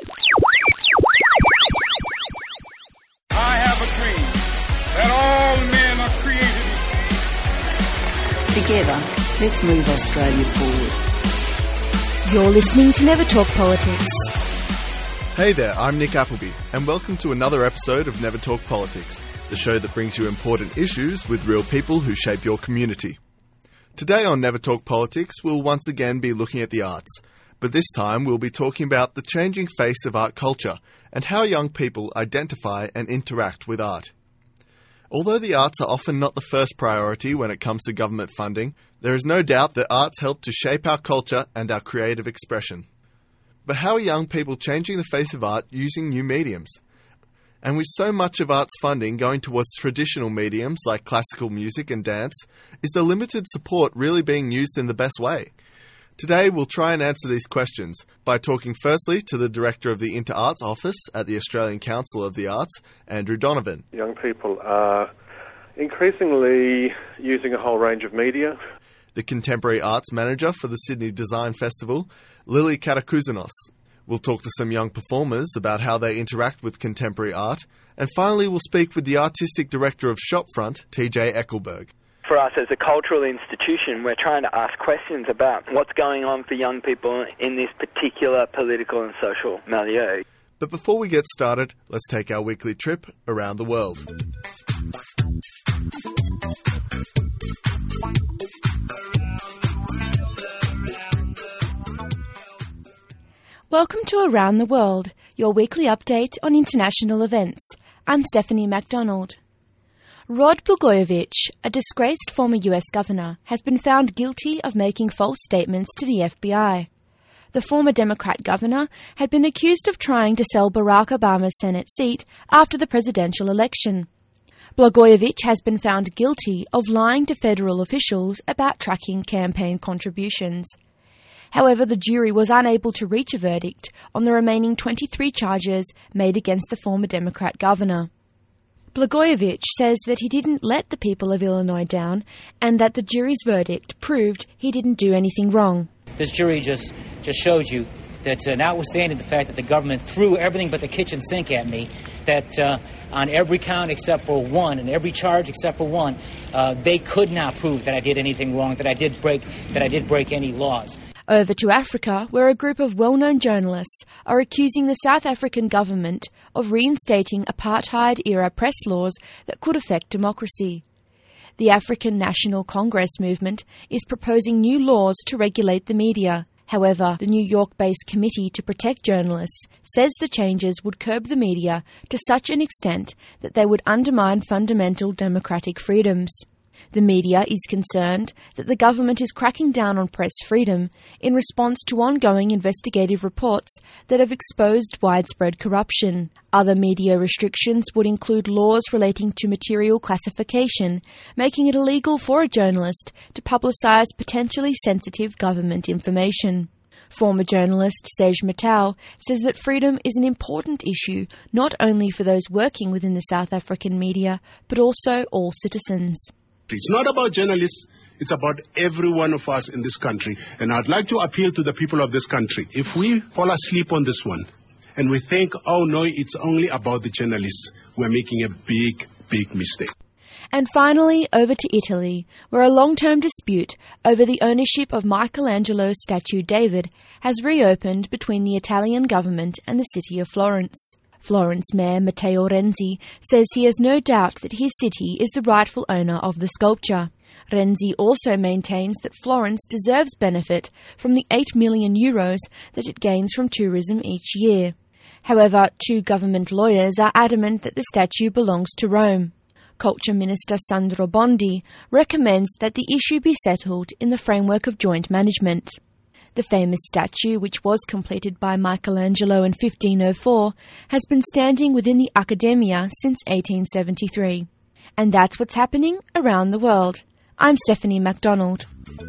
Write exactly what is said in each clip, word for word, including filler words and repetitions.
I have a dream that all men are created equal. Together, let's move Australia forward. You're listening to Never Talk Politics. Hey there, I'm Nick Appleby, and welcome to another episode of Never Talk Politics, the show that brings you important issues with real people who shape your community. Today on Never Talk Politics, we'll once again be looking at the arts, but this time we'll be talking about the changing face of art culture and how young people identify and interact with art. Although the arts are often not the first priority when it comes to government funding, there is no doubt that arts help to shape our culture and our creative expression. But how are young people changing the face of art using new mediums? And with so much of arts funding going towards traditional mediums like classical music and dance, is the limited support really being used in the best way? Today we'll try and answer these questions by talking firstly to the Director of the Inter Arts Office at the Australian Council of the Arts, Andrew Donovan. Young people are increasingly using a whole range of media. The Contemporary Arts Manager for the Sydney Design Festival, Lily Katakouzanos. We'll talk to some young performers about how they interact with contemporary art. And finally, we'll speak with the Artistic Director of Shopfront, T J Eckelberg. For us as a cultural institution, we're trying to ask questions about what's going on for young people in this particular political and social milieu. But before we get started, let's take our weekly trip around the world. Welcome to Around the World, your weekly update on international events. I'm Stephanie MacDonald. Rod Blagojevich, a disgraced former U S governor, has been found guilty of making false statements to the F B I. The former Democrat governor had been accused of trying to sell Barack Obama's Senate seat after the presidential election. Blagojevich has been found guilty of lying to federal officials about tracking campaign contributions. However, the jury was unable to reach a verdict on the remaining twenty-three charges made against the former Democrat governor. Blagojevich says that he didn't let the people of Illinois down and that the jury's verdict proved he didn't do anything wrong. This jury just, just shows you that uh, notwithstanding the fact that the government threw everything but the kitchen sink at me, that uh, on every count except for one and every charge except for one, uh, they could not prove that I did anything wrong, that I did break, that I did break any laws. Over to Africa, where a group of well-known journalists are accusing the South African government of reinstating apartheid-era press laws that could affect democracy. The African National Congress movement is proposing new laws to regulate the media. However, the New York-based Committee to Protect Journalists says the changes would curb the media to such an extent that they would undermine fundamental democratic freedoms. The media is concerned that the government is cracking down on press freedom in response to ongoing investigative reports that have exposed widespread corruption. Other media restrictions would include laws relating to material classification, making it illegal for a journalist to publicise potentially sensitive government information. Former journalist Sej Matau says that freedom is an important issue not only for those working within the South African media, but also all citizens. It's not about journalists, it's about every one of us in this country. And I'd like to appeal to the people of this country. If we fall asleep on this one and we think, oh no, it's only about the journalists, we're making a big, big mistake. And finally, over to Italy, where a long-term dispute over the ownership of Michelangelo's statue David has reopened between the Italian government and the city of Florence. Florence Mayor Matteo Renzi says he has no doubt that his city is the rightful owner of the sculpture. Renzi also maintains that Florence deserves benefit from the eight million euros that it gains from tourism each year. However, two government lawyers are adamant that the statue belongs to Rome. Culture Minister Sandro Bondi recommends that the issue be settled in the framework of joint management. The famous statue, which was completed by Michelangelo in fifteen oh four, has been standing within the Accademia since eighteen seventy-three. And that's what's happening around the world. I'm Stephanie MacDonald.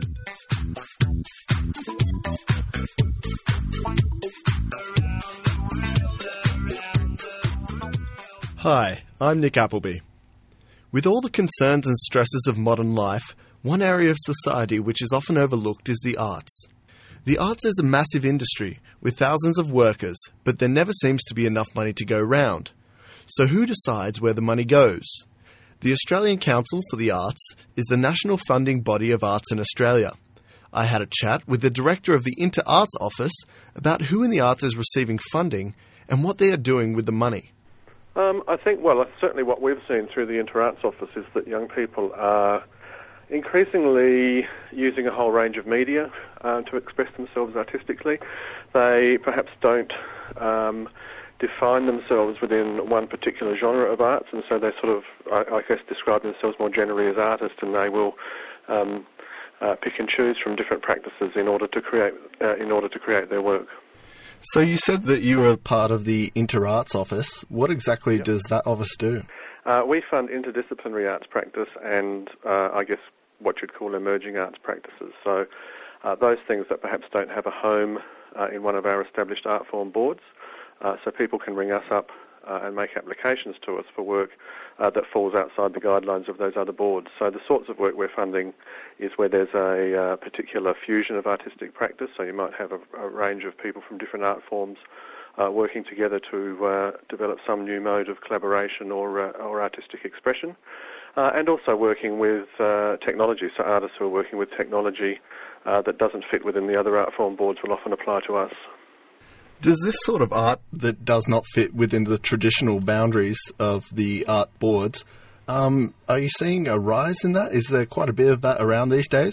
Hi, I'm Nick Appleby. With all the concerns and stresses of modern life, one area of society which is often overlooked is the arts. The arts is a massive industry with thousands of workers, but there never seems to be enough money to go round. So who decides where the money goes? The Australian Council for the Arts is the national funding body of arts in Australia. I had a chat with the director of the Inter Arts Office about who in the arts is receiving funding and what they are doing with the money. Um, I think, well, certainly what we've seen through the Inter Arts Office is that young people are increasingly using a whole range of media uh, to express themselves artistically. They perhaps don't um, define themselves within one particular genre of arts, and so they sort of, I, I guess, describe themselves more generally as artists, and they will um, uh, pick and choose from different practices in order to create uh, in order to create their work. So you said that you were part of the Inter Arts Office. What exactly Yep. does that office do? Uh, we fund interdisciplinary arts practice and, uh, I guess, what you'd call emerging arts practices. So uh, those things that perhaps don't have a home uh, in one of our established art form boards. Uh, so people can ring us up uh, and make applications to us for work uh, that falls outside the guidelines of those other boards. So the sorts of work we're funding is where there's a uh, particular fusion of artistic practice. So you might have a, a range of people from different art forms uh, working together to uh, develop some new mode of collaboration or, uh, or artistic expression. Uh, and also working with uh, technology, so artists who are working with technology uh, that doesn't fit within the other art form boards will often apply to us. Does this sort of art that does not fit within the traditional boundaries of the art boards, um, are you seeing a rise in that? Is there quite a bit of that around these days?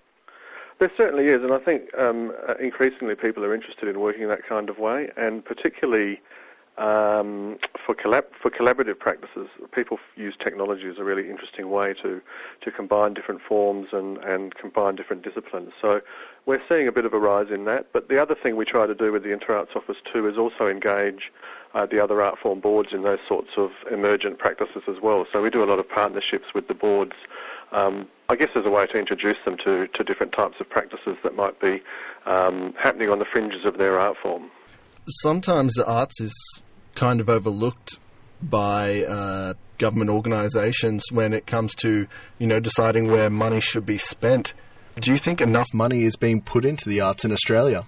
There certainly is, and I think um, increasingly people are interested in working in that kind of way, and particularly Um, for collab- for collaborative practices, people f- use technology as a really interesting way to, to combine different forms and, and combine different disciplines. So we're seeing a bit of a rise in that. But the other thing we try to do with the Inter Arts Office too is also engage uh, the other art form boards in those sorts of emergent practices as well. So we do a lot of partnerships with the boards, um, I guess as a way to introduce them to, to different types of practices that might be um, happening on the fringes of their art form. Sometimes the arts is kind of overlooked by uh, government organisations when it comes to, you know, deciding where money should be spent. Do you think enough money is being put into the arts in Australia?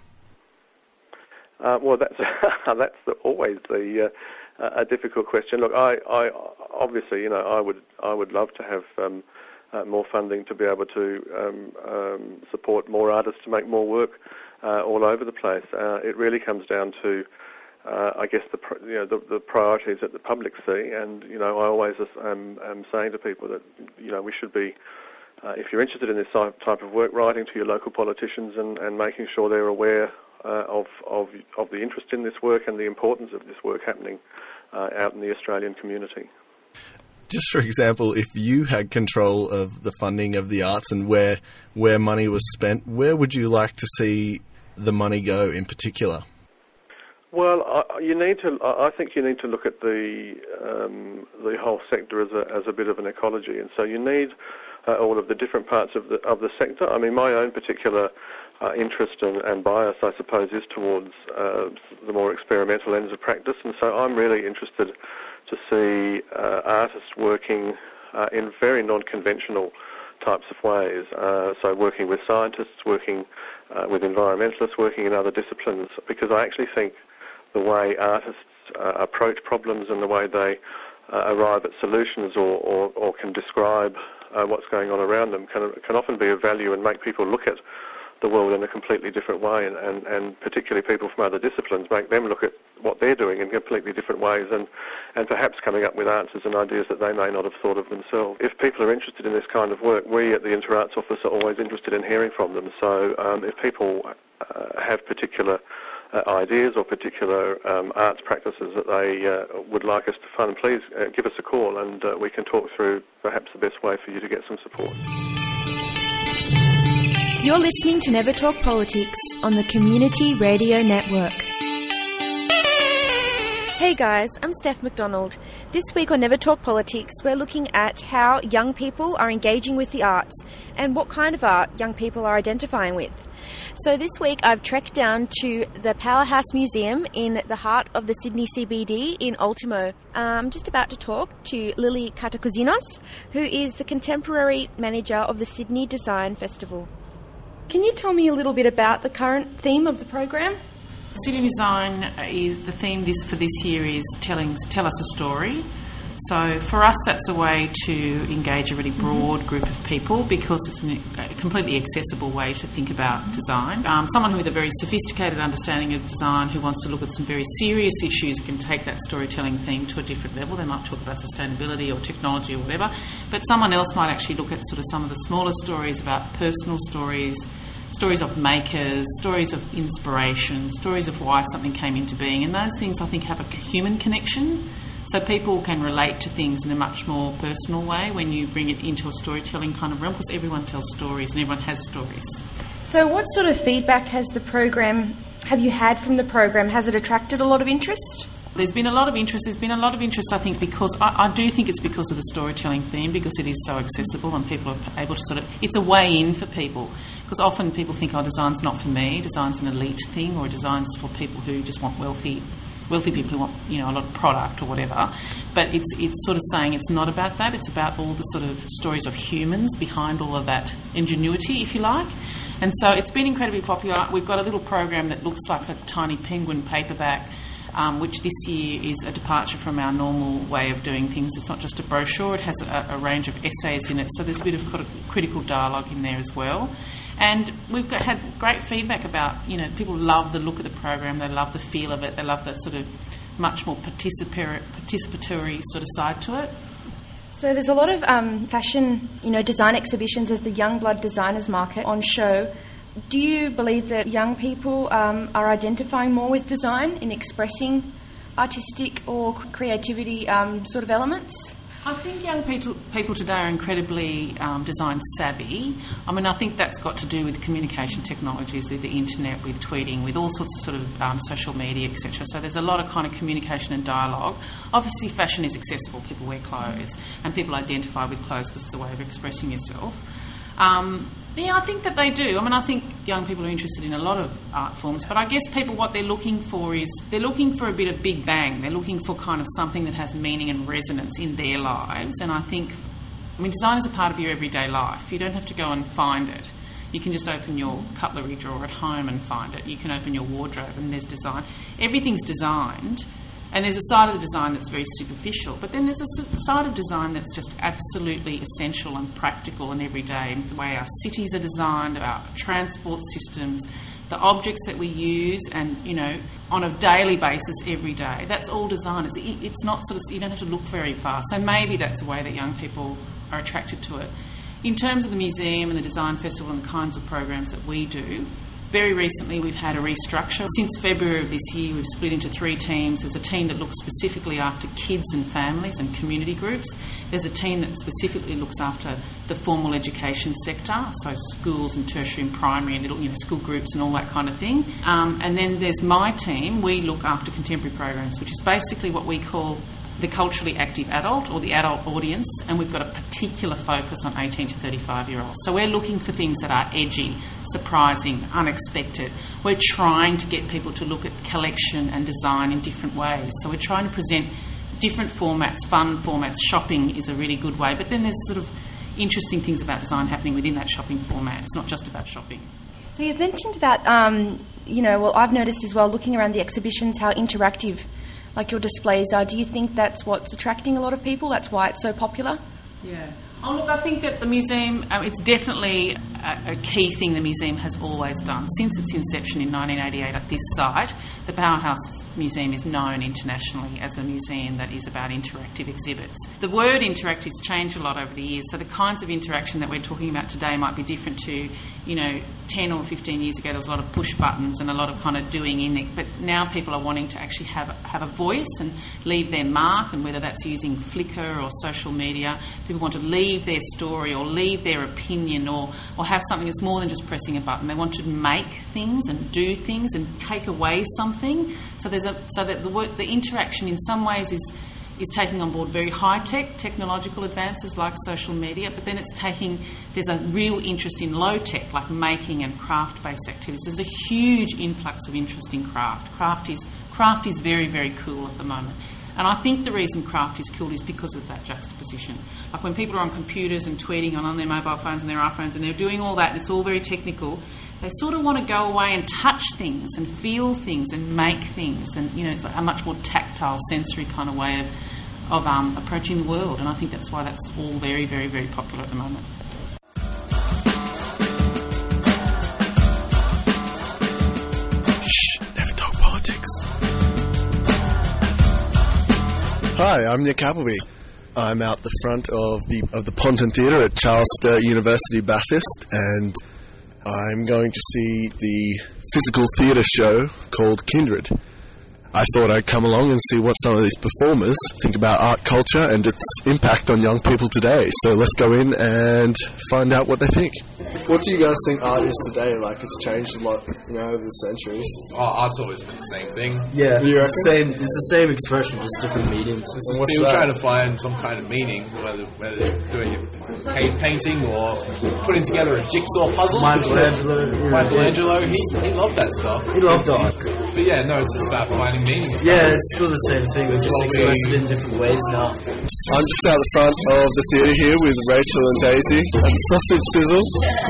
Uh, well, that's that's the, always the uh, a difficult question. Look, I, I obviously, you know, I would I would love to have um, uh, more funding to be able to um, um, support more artists to make more work uh, all over the place. Uh, it really comes down to, uh, I guess, the you know the, the priorities that the public see, and you know, I always am, am saying to people that you know we should be, uh, if you're interested in this type of work, writing to your local politicians and, and making sure they're aware uh, of of of the interest in this work and the importance of this work happening uh, out in the Australian community. Just for example, if you had control of the funding of the arts and where where money was spent, where would you like to see the money go in particular? Well, I, you need to. I think you need to look at the um, the whole sector as a as a bit of an ecology, and so you need uh, all of the different parts of the of the sector. I mean, my own particular uh, interest and, and bias, I suppose, is towards uh, the more experimental ends of practice, and so I'm really interested to see uh, artists working uh, in very non-conventional types of ways. Uh, so working with scientists, working uh, with environmentalists, working in other disciplines, because I actually think the way artists uh, approach problems and the way they uh, arrive at solutions or, or, or can describe uh, what's going on around them can, can often be of value and make people look at the world in a completely different way, and, and, and particularly people from other disciplines, make them look at what they're doing in completely different ways and, and perhaps coming up with answers and ideas that they may not have thought of themselves. If people are interested in this kind of work, we at the Inter Arts Office are always interested in hearing from them. So um, if people uh, have particular uh, ideas or particular um, arts practices that they uh, would like us to fund, please uh, give us a call and uh, we can talk through perhaps the best way for you to get some support. You're listening to Never Talk Politics on the Community Radio Network. Hey guys, I'm Steph McDonald. This week on Never Talk Politics, we're looking at how young people are engaging with the arts and what kind of art young people are identifying with. So this week I've trekked down to the Powerhouse Museum in the heart of the Sydney C B D in Ultimo. I'm just about to talk to Lily Katakouzinos, who is the contemporary manager of the Sydney Design Festival. Can you tell me a little bit about the current theme of the program? City Design is the theme this for this year is telling tell us a story. So for us, that's a way to engage a really broad group of people because it's a completely accessible way to think about design. Um, someone with a very sophisticated understanding of design who wants to look at some very serious issues can take that storytelling theme to a different level. They might talk about sustainability or technology or whatever, but someone else might actually look at sort of some of the smaller stories about personal stories, stories of makers, stories of inspiration, stories of why something came into being. And those things, I think, have a human connection. So people can relate to things in a much more personal way when you bring it into a storytelling kind of realm, because everyone tells stories and everyone has stories. So what sort of feedback has the program, have you had from the program? Has it attracted a lot of interest? There's been a lot of interest. There's been a lot of interest, I think, because I, I do think it's because of the storytelling theme, because it is so accessible and people are able to sort of, it's a way in for people. Because often people think, oh, design's not for me, design's an elite thing, or design's for people who just want wealthy wealthy people who want, you know, a lot of product or whatever. But it's it's sort of saying it's not about that. It's about all the sort of stories of humans behind all of that ingenuity, if you like. And so it's been incredibly popular. We've got a little program that looks like a tiny penguin paperback, um, which this year is a departure from our normal way of doing things. It's not just a brochure. It has a, a range of essays in it. So there's a bit of critical dialogue in there as well. And we've got, had great feedback about, you know, people love the look of the program, they love the feel of it, they love the sort of much more participatory, participatory sort of side to it. So there's a lot of um, fashion, you know, design exhibitions as the Young Blood Designers Market on show. Do you believe that young people um, are identifying more with design in expressing artistic or creativity um, sort of elements? I think young people, people today are incredibly um, design savvy. I mean, I think that's got to do with communication technologies, with the internet, with tweeting, with all sorts of sort of um, social media, et cetera. So there's a lot of kind of communication and dialogue. Obviously, fashion is accessible. People wear clothes, and people identify with clothes because it's a way of expressing yourself. Um, yeah, I think that they do. I mean, I think young people are interested in a lot of art forms, but I guess people, what they're looking for is, they're looking for a bit of big bang. They're looking for kind of something that has meaning and resonance in their lives. And I think, I mean, design is a part of your everyday life. You don't have to go and find it. You can just open your cutlery drawer at home and find it. You can open your wardrobe and there's design. Everything's designed. And there's a side of the design that's very superficial, but then there's a side of design that's just absolutely essential and practical and everyday. The way our cities are designed, our transport systems, the objects that we use, and, you know, on a daily basis every day. That's all design. It's, it's not sort of, you don't have to look very far. So maybe that's a way that young people are attracted to it. In terms of the museum and the design festival and the kinds of programs that we do, very recently we've had a restructure. Since February of this year we've split into three teams. There's a team that looks specifically after kids and families and community groups. There's a team that specifically looks after the formal education sector, so schools and tertiary and primary and little, you know, school groups and all that kind of thing. Um, and then there's my team. We look after contemporary programs, which is basically what we call the culturally active adult or the adult audience, and we've got a particular focus on eighteen to thirty-five year olds. So we're looking for things that are edgy, surprising, unexpected. We're trying to get people to look at collection and design in different ways. So we're trying to present different formats, fun formats. Shopping is a really good way, but then there's sort of interesting things about design happening within that shopping format. It's not just about shopping. So you've mentioned about, um, you know, well, I've noticed as well, looking around the exhibitions, how interactive like your displays are. Do you think that's what's attracting a lot of people? That's why it's so popular? Yeah. Oh, look, I think that the museum, um, it's definitely a, a key thing the museum has always done. Since its inception in nineteen eighty-eight at this site, the Powerhouse Museum is known internationally as a museum that is about interactive exhibits. The word interactive has changed a lot over the years, so the kinds of interaction that we're talking about today might be different to, you know, ten or fifteen years ago. There was a lot of push buttons and a lot of kind of doing in it, but now people are wanting to actually have, have a voice and leave their mark, and whether that's using Flickr or social media, people want to leave their story or leave their opinion or, or have something that's more than just pressing a button. They want to make things and do things and take away something. So there's a so that the work, the interaction in some ways is is taking on board very high-tech technological advances like social media, but then it's taking, there's a real interest in low-tech, like making and craft-based activities. There's a huge influx of interest in craft. Craft is craft is very, very cool at the moment. And I think the reason craft is killed is because of that juxtaposition. Like when people are on computers and tweeting and on their mobile phones and their iPhones and they're doing all that, and it's all very technical, they sort of want to go away and touch things and feel things and make things, and you know, it's a much more tactile, sensory kind of way of, of um, approaching the world. And I think that's why that's all very, very, very popular at the moment. Hi, I'm Nick Appleby. I'm out the front of the of the Ponton Theatre at Charles Sturt University Bathurst, and I'm going to see the physical theatre show called Kindred. I thought I'd come along and see what some of these performers think about art culture and its impact on young people today. So let's go in and find out what they think. What do you guys think art is today? Like, it's changed a lot, you know, over the centuries. Oh, art's always been the same thing. Yeah, you it's the same. It's the same expression, just different mediums. It's people that? trying to find some kind of meaning, whether whether they're doing cave painting or putting together a jigsaw puzzle. Michelangelo. Yeah, Michelangelo, he he loved that stuff. He loved art. But yeah, no, it's just about finding meaning. Yeah, it's still the same thing. It's just expressed in different ways now. I'm just out the front of the theatre here with Rachel and Daisy and Sausage Sizzle.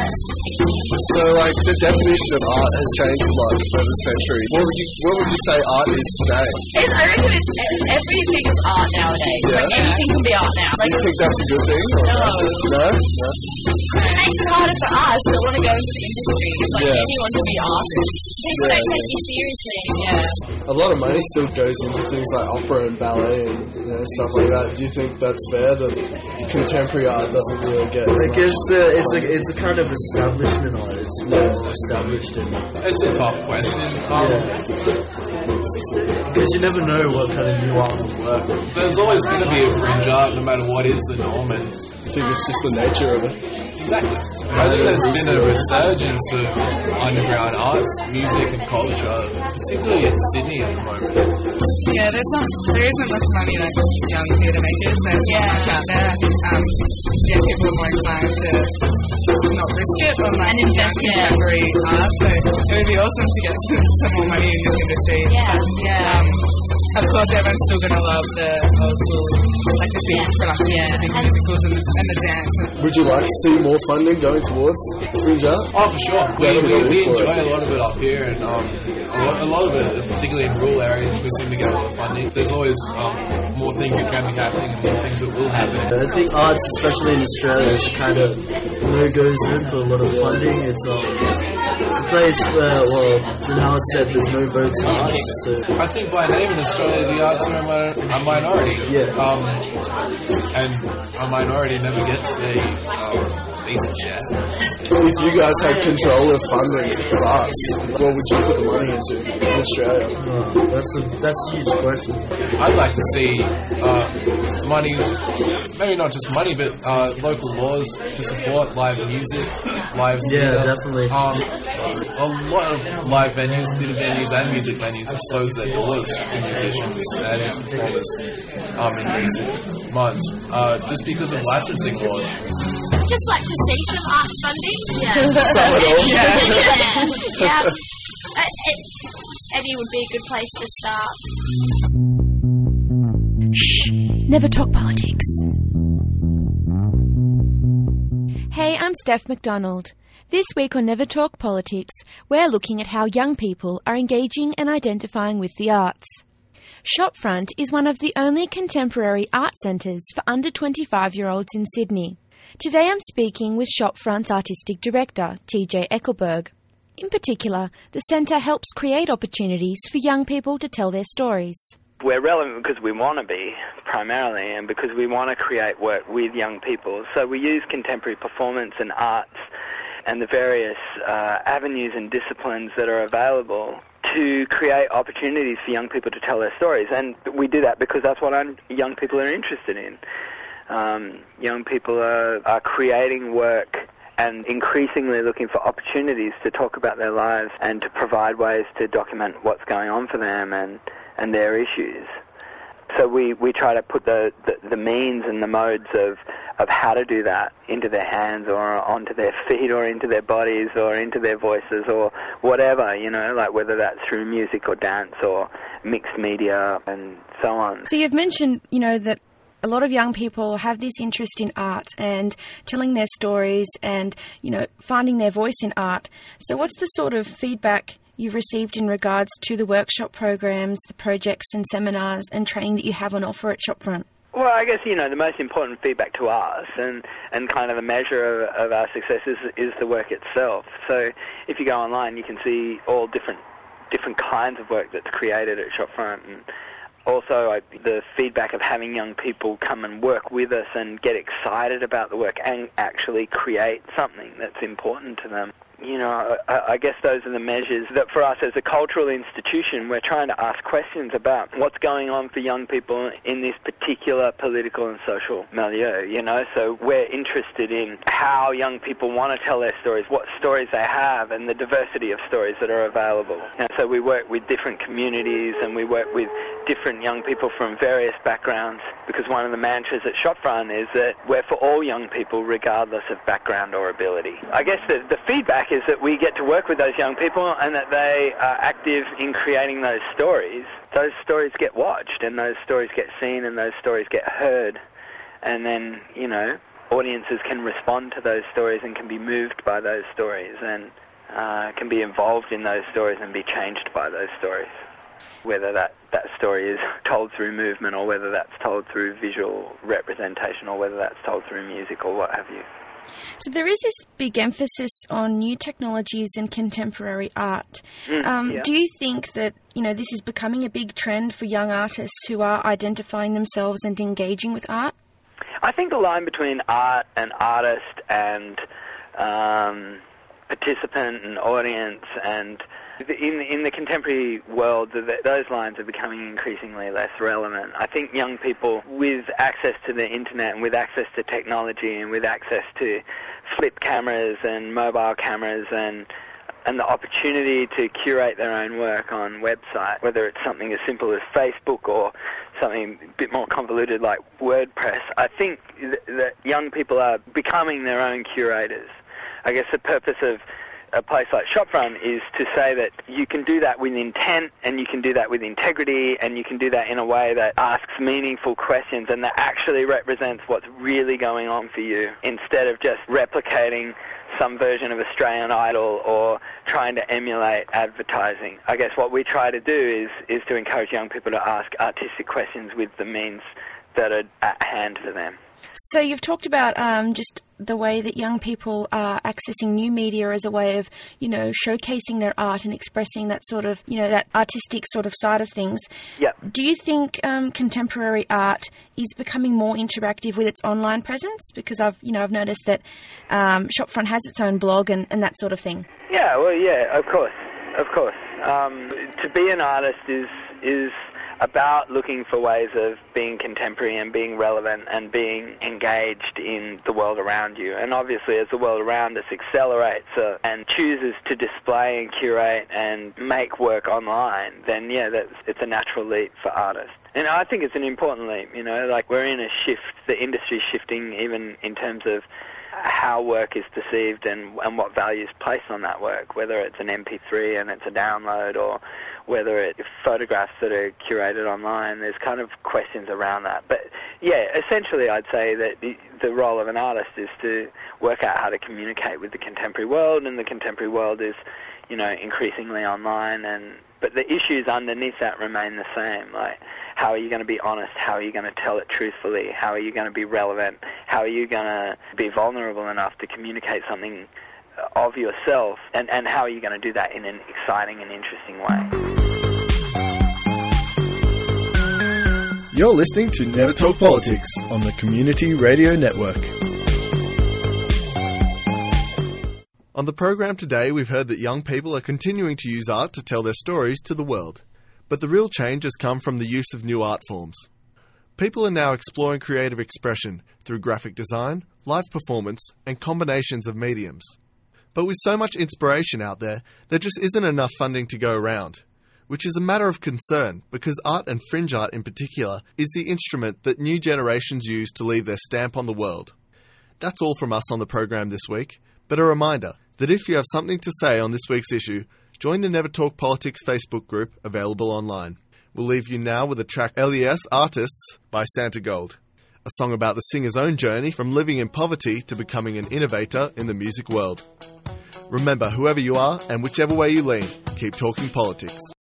So, like, the definition of art has changed a lot over the centuries. What would you What would you say art is today? It's, I reckon it's, everything is art nowadays. Yeah. Like, anything can be art now. Like, do you think that's a good thing? Or no. No? No? It makes it harder for us that want to go into the industry. It's like yeah. anyone can be artists. People yeah, don't take you seriously. Yeah. A lot of money still goes into things like opera and ballet and you know, stuff like that. Do you think that's fair that contemporary art doesn't really get as I much? guess the, it's a it's a kind of establishment art. It's more established in. It's a tough question. Um, Because you never know what kind of new art will work. There's always going to be a fringe art, no matter what is the norm, and I think it's just the nature of it. Exactly. I think there's been a resurgence of underground arts, music and culture, particularly in Sydney at the moment. Yeah, there's not, there isn't much money like young theatre makers. There's yeah. much out there. Um, yeah, people are more inclined to not risk it on like and invest in contemporary art. So it would be awesome to get some, some more money in this industry. Yeah, but, yeah. Um, of course, everyone's still going to love the old school, like the big yeah. productions, yeah. the big musicals and the, and the dance. Would you like to see more funding going towards fringe art? Oh, for sure. We, we, we enjoy a lot of it up here, and um, a, lot, a lot of it, particularly in rural areas, we seem to get a lot of funding. There's always um, more things that can be happening and more things that will happen. I think arts, especially in Australia, is a kind of no-go zone for a lot of funding. It's um, it's a place where, well, from how it's said, there's no votes in arts. So. I think by name in Australia, the arts are a, mi- a minority. Yeah. Um, and a minority never gets a um, decent share. If you guys had control of funding of arts, what would you put the money into in Australia? Oh, that's a that's a huge question. I'd like to see uh, money, maybe not just money, but uh, local laws to support live music, live yeah, theatre. definitely. Um, a lot of live venues, theatre venues, and music venues have closed their doors to musicians and performers um, in recent months, uh, just because of licensing laws. I'd just like to see some arts funding. Yeah. Some at all. Yeah. yeah. yeah. Uh, it, Eddie would be a good place to start. Shh. Never talk politics. Hey, I'm Steph McDonald. This week on Never Talk Politics, we're looking at how young people are engaging and identifying with the arts. Shopfront is one of the only contemporary art centres for under twenty-five-year-olds in Sydney. Today I'm speaking with Shopfront's artistic director, T J Eckelberg. In particular, the centre helps create opportunities for young people to tell their stories. We're relevant because we want to be, primarily, and because we want to create work with young people. So we use contemporary performance and arts and the various uh, avenues and disciplines that are available to create opportunities for young people to tell their stories. And we do that because that's what I'm, young people are interested in. Um, young people are, are creating work and increasingly looking for opportunities to talk about their lives and to provide ways to document what's going on for them and, and their issues. So we, we try to put the, the, the means and the modes of, of how to do that into their hands or onto their feet or into their bodies or into their voices or whatever, you know, like whether that's through music or dance or mixed media and so on. So you've mentioned, you know, that a lot of young people have this interest in art and telling their stories and, you know, finding their voice in art. So what's the sort of feedback you've received in regards to the workshop programs, the projects and seminars and training that you have on offer at Shopfront? Well, I guess, you know, the most important feedback to us and, and kind of the measure of, of our success is, is the work itself. So if you go online, you can see all different different kinds of work that's created at Shopfront. And also, I, the feedback of having young people come and work with us and get excited about the work and actually create something that's important to them. You know, I, I guess those are the measures that for us as a cultural institution, we're trying to ask questions about what's going on for young people in this particular political and social milieu, you know. So we're interested in how young people want to tell their stories, what stories they have, and the diversity of stories that are available. And so we work with different communities and we work with different young people from various backgrounds, because one of the mantras at Shopfront is that we're for all young people regardless of background or ability. I guess the, the feedback is that we get to work with those young people and that they are active in creating those stories. Those stories get watched and those stories get seen and those stories get heard, and then, you know, audiences can respond to those stories and can be moved by those stories and uh, can be involved in those stories and be changed by those stories. Whether that, that story is told through movement or whether that's told through visual representation or whether that's told through music or what have you. So there is this big emphasis on new technologies and contemporary art. Mm, um, yeah. Do you think that, you know, this is becoming a big trend for young artists who are identifying themselves and engaging with art? I think the line between art and artist and um, participant and audience and in in the contemporary world, those lines are becoming increasingly less relevant. I think young people with access to the internet and with access to technology and with access to flip cameras and mobile cameras and and the opportunity to curate their own work on website, whether it's something as simple as Facebook or something a bit more convoluted like WordPress, I think that young people are becoming their own curators. I guess the purpose of a place like Shopfront is to say that you can do that with intent and you can do that with integrity and you can do that in a way that asks meaningful questions and that actually represents what's really going on for you, instead of just replicating some version of Australian Idol or trying to emulate advertising. I guess what we try to do is, is to encourage young people to ask artistic questions with the means that are at hand for them. So you've talked about um, just the way that young people are accessing new media as a way of, you know, showcasing their art and expressing that sort of, you know, that artistic sort of side of things. Yep. Do you think um, contemporary art is becoming more interactive with its online presence? Because I've, you know, I've noticed that um, Shopfront has its own blog and, and that sort of thing. Yeah, well, yeah, of course, of course. Um, to be an artist is is about looking for ways of being contemporary and being relevant and being engaged in the world around you. And obviously, as the world around us accelerates uh, and chooses to display and curate and make work online, then, yeah, that's, it's a natural leap for artists. And I think it's an important leap, you know, like we're in a shift, the industry's shifting even in terms of how work is perceived and, and what value is placed on that work, whether it's an M P three and it's a download or whether it's photographs that are curated online. There's kind of questions around that. But, yeah, essentially I'd say that the, the role of an artist is to work out how to communicate with the contemporary world, and the contemporary world is, you know, increasingly online. And but the issues underneath that remain the same, like how are you going to be honest, how are you going to tell it truthfully, how are you going to be relevant, how are you going to be vulnerable enough to communicate something of yourself, and, and how are you going to do that in an exciting and interesting way. You're listening to Never Talk Politics on the Community Radio Network. On the program today, we've heard that young people are continuing to use art to tell their stories to the world. But the real change has come from the use of new art forms. People are now exploring creative expression through graphic design, live performance, and combinations of mediums. But with so much inspiration out there, there just isn't enough funding to go around, which is a matter of concern because art and fringe art in particular is the instrument that new generations use to leave their stamp on the world. That's all from us on the program this week, but a reminder that if you have something to say on this week's issue, join the Never Talk Politics Facebook group available online. We'll leave you now with the track L E S Artists by Santa Gold, a song about the singer's own journey from living in poverty to becoming an innovator in the music world. Remember, whoever you are and whichever way you lean, keep talking politics.